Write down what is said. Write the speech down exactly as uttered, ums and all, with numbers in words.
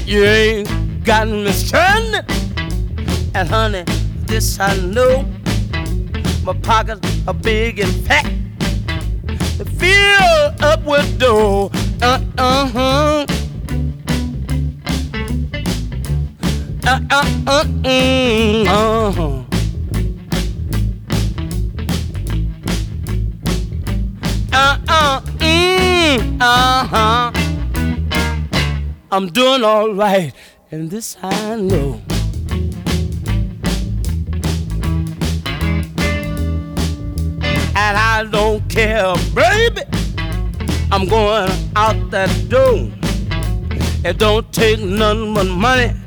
You ain't got me stranded. And honey, this I know. My pockets are big and fat. They fill up with dough. Uh uh huh. Uh uh uh mm, uh huh. Uh uh mm, uh huh. I'm doing all right, and this I know. And I don't care, baby. I'm going out that door. It don't take none but money